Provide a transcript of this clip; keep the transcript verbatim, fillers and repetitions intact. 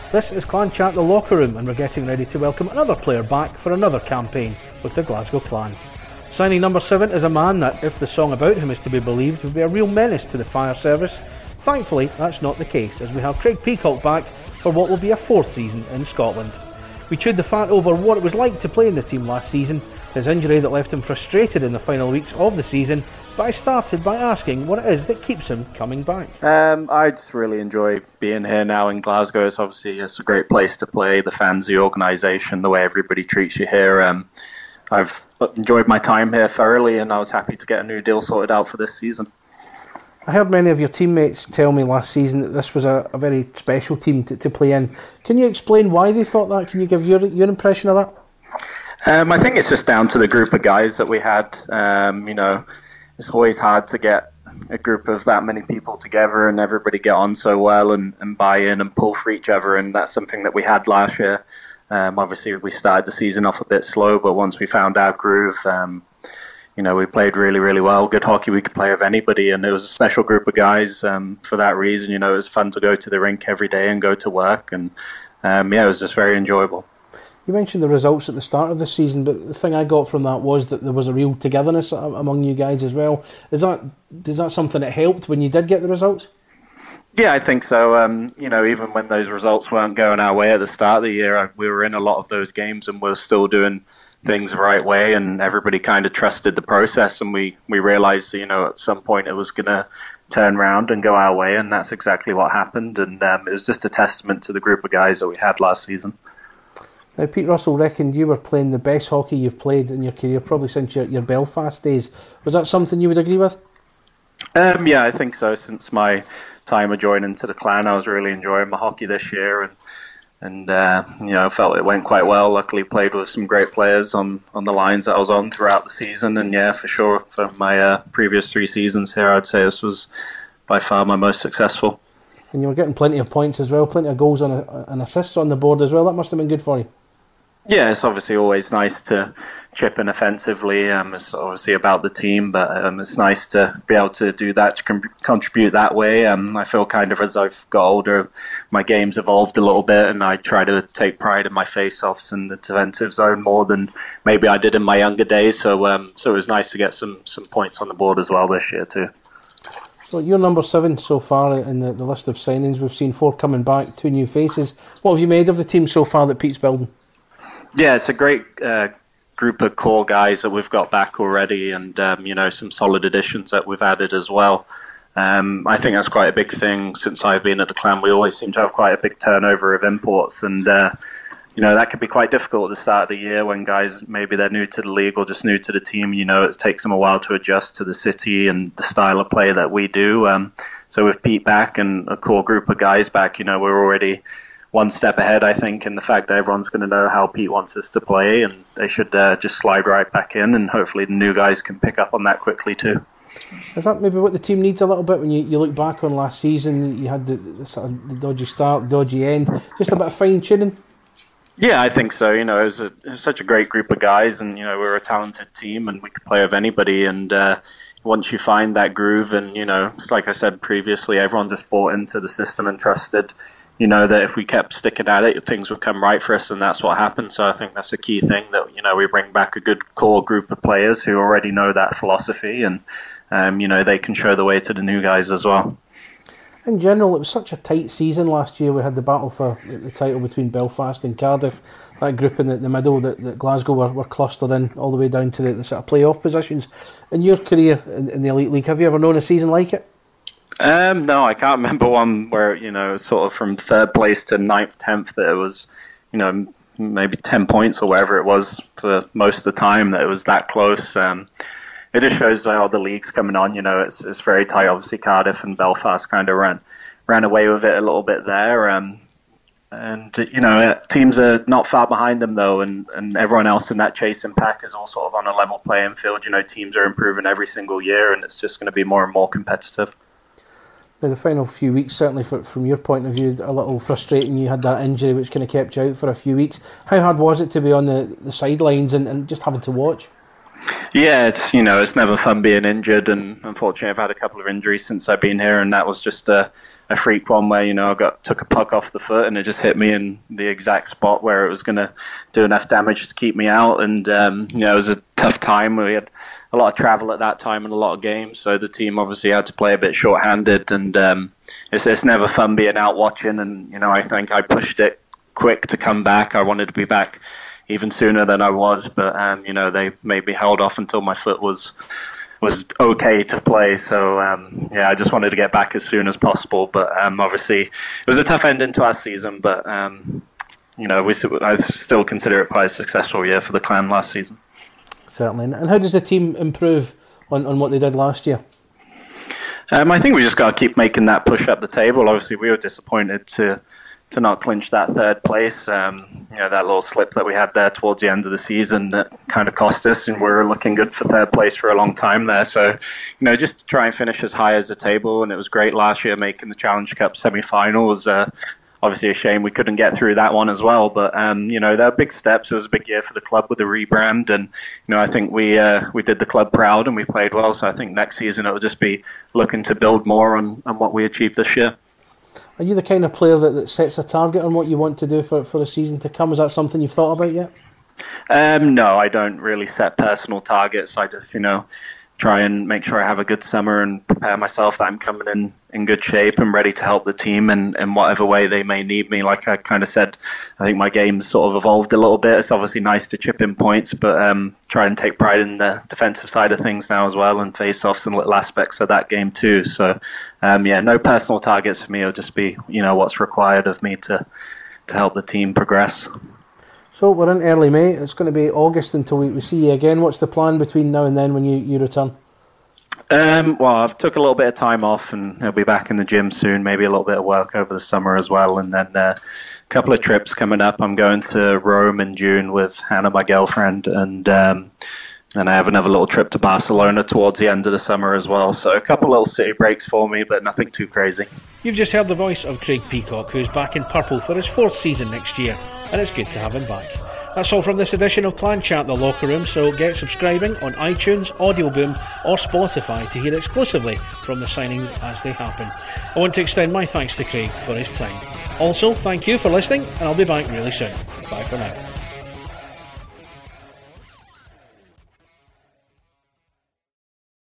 This is Clan Chat the Locker Room, and we're getting ready to welcome another player back for another campaign with the Glasgow Clan. Signing number seven is a man that, if the song about him is to be believed, would be a real menace to the fire service. Thankfully, that's not the case, as we have Craig Peacock back for what will be a fourth season in Scotland. We chewed the fat over what it was like to play in the team last season, his injury that left him frustrated in the final weeks of the season, but I started by asking what it is that keeps him coming back. Um, I just really enjoy being here now in Glasgow. It's obviously it's a great place to play, the fans, the organisation, the way everybody treats you here. Um, I've enjoyed my time here thoroughly, and I was happy to get a new deal sorted out for this season. I heard many of your teammates tell me last season that this was a, a very special team to, to play in. Can you explain why they thought that? Can you give your your impression of that? Um, I think it's just down to the group of guys that we had. Um, you know, it's always hard to get a group of that many people together and everybody get on so well and, and buy in and pull for each other, and that's something that we had last year. Um, obviously, we started the season off a bit slow, but once we found our groove, um, you know, we played really, really well. Good hockey we could play with anybody, and it was a special group of guys um, for that reason. You know, it was fun to go to the rink every day and go to work, and um, yeah, it was just very enjoyable. You mentioned the results at the start of the season, but the thing I got from that was that there was a real togetherness among you guys as well. Is that is that something that helped when you did get the results? Yeah, I think so. Um, you know, even when those results weren't going our way at the start of the year, we were in a lot of those games and we we're still doing things the right way, and everybody kind of trusted the process, and we, we realised, you know, at some point it was going to turn around and go our way, and that's exactly what happened, and um, it was just a testament to the group of guys that we had last season. Now, Pete Russell reckoned you were playing the best hockey you've played in your career, probably since your, your Belfast days. Was that something you would agree with? Um, yeah, I think so. Since my time of joining to the Clan, I was really enjoying my hockey this year, and and uh, you know, I felt it went quite well. Luckily, played with some great players on, on the lines that I was on throughout the season, and yeah, for sure, for my uh, previous three seasons here, I'd say this was by far my most successful. And you were getting plenty of points as well, plenty of goals and, and assists on the board as well. That must have been good for you. Yeah, it's obviously always nice to chip in offensively. Um, it's obviously about the team, but um, it's nice to be able to do that, to com- contribute that way. Um, I feel kind of as I've got older, my game's evolved a little bit, and I try to take pride in my face-offs and the defensive zone more than maybe I did in my younger days. So, um, so it was nice to get some, some points on the board as well this year too. So you're number seven so far in the, the list of signings. We've seen four coming back, two new faces. What have you made of the team so far that Pete's building? Yeah, it's a great uh, group of core guys that we've got back already, and um, you know, some solid additions that we've added as well. Um, I think that's quite a big thing since I've been at the Clan. We always seem to have quite a big turnover of imports, and uh, you know, that could be quite difficult at the start of the year when guys, maybe they're new to the league or just new to the team. You know, it takes them a while to adjust to the city and the style of play that we do. Um, so with Pete back and a core group of guys back, you know, we're already one step ahead, I think, in the fact that everyone's going to know how Pete wants us to play, and they should uh, just slide right back in, and hopefully the new guys can pick up on that quickly too. Is that maybe what the team needs a little bit? When you, you look back on last season, you had the, the sort of the dodgy start, dodgy end, just a bit of fine-tuning? Yeah, I think so. You know, it was, a, it was such a great group of guys, and you know, we were a talented team, and we could play with anybody, and uh, once you find that groove, and you know, it's like I said previously, everyone just bought into the system and trusted, you know, that if we kept sticking at it, things would come right for us, and that's what happened. So I think that's a key thing, that, you know, we bring back a good core group of players who already know that philosophy, and, um, you know, they can show the way to the new guys as well. In general, it was such a tight season last year. We had the battle for the title between Belfast and Cardiff, that group in the, the middle that, that Glasgow were, were clustered in, all the way down to the, the sort of playoff positions. In your career in, in the Elite League, have you ever known a season like it? Um, no, I can't remember one where, you know, sort of from third place to ninth, tenth, that it was, you know, maybe ten points or whatever it was for most of the time, that it was that close. Um, it just shows how the league's coming on. You know, it's it's very tight. Obviously, Cardiff and Belfast kind of ran ran away with it a little bit there. Um, and, you know, teams are not far behind them, though, and, and everyone else in that chasing pack is all sort of on a level playing field. You know, teams are improving every single year, and it's just going to be more and more competitive. Now, the final few weeks, certainly for, from your point of view, a little frustrating. You had that injury which kind of kept you out for a few weeks. How hard was it to be on the, the sidelines and, and just having to watch? Yeah, it's you know it's never fun being injured, and unfortunately I've had a couple of injuries since I've been here, and that was just a, a freak one where you know I got took a puck off the foot and it just hit me in the exact spot where it was going to do enough damage to keep me out, and um, you know it was a tough time. We had a lot of travel at that time and a lot of games, so the team obviously had to play a bit short-handed, and um, it's it's never fun being out watching, and you know I think I pushed it quick to come back. I wanted to be back even sooner than I was, but um, you know they made me held off until my foot was was okay to play. So um, yeah, I just wanted to get back as soon as possible. But um, obviously, it was a tough ending to our season. But um, you know, we I still consider it quite a successful year for the Clan last season. Certainly. And how does the team improve on, on what they did last year? Um, I think we just got to keep making that push up the table. Obviously, we were disappointed to. to not clinch that third place. Um, you know, that little slip that we had there towards the end of the season that kind of cost us, and we were looking good for third place for a long time there. So, you know, just to try and finish as high as the table, and it was great last year making the Challenge Cup semi-final. Was uh, obviously a shame we couldn't get through that one as well, but, um, you know, they're big steps. It was a big year for the club with the rebrand, and, you know, I think we uh, we did the club proud and we played well, so I think next season it will just be looking to build more on, on what we achieved this year. Are you the kind of player that, that sets a target on what you want to do for, for the season to come? Is that something you've thought about yet? Um, no, I don't really set personal targets. I just, you know, try and make sure I have a good summer and prepare myself that I'm coming in in good shape and ready to help the team in, in whatever way they may need me. Like I kind of said, I think my game's sort of evolved a little bit. It's obviously nice to chip in points, but um, try and take pride in the defensive side of things now as well, and face-offs and little aspects of that game too. So, um, yeah, no personal targets for me. It'll just be, you know, what's required of me to, to help the team progress. So we're in early May. It's going to be August until we, we see you again. What's the plan between now and then when you, you return? Um, well, I've took a little bit of time off, and I'll be back in the gym soon. Maybe a little bit of work over the summer as well, and then uh, a couple of trips coming up. I'm going to Rome in June with Hannah, my girlfriend, and um, then I have another little trip to Barcelona towards the end of the summer as well. So a couple little city breaks for me, but nothing too crazy. You've just heard the voice of Craig Peacock, who's back in purple for his fourth season next year, and it's good to have him back. That's all from this edition of Clan Chat The Locker Room, so get subscribing on iTunes, Audio Boom or Spotify to hear exclusively from the signings as they happen. I want to extend my thanks to Craig for his time. Also, thank you for listening, and I'll be back really soon. Bye for now.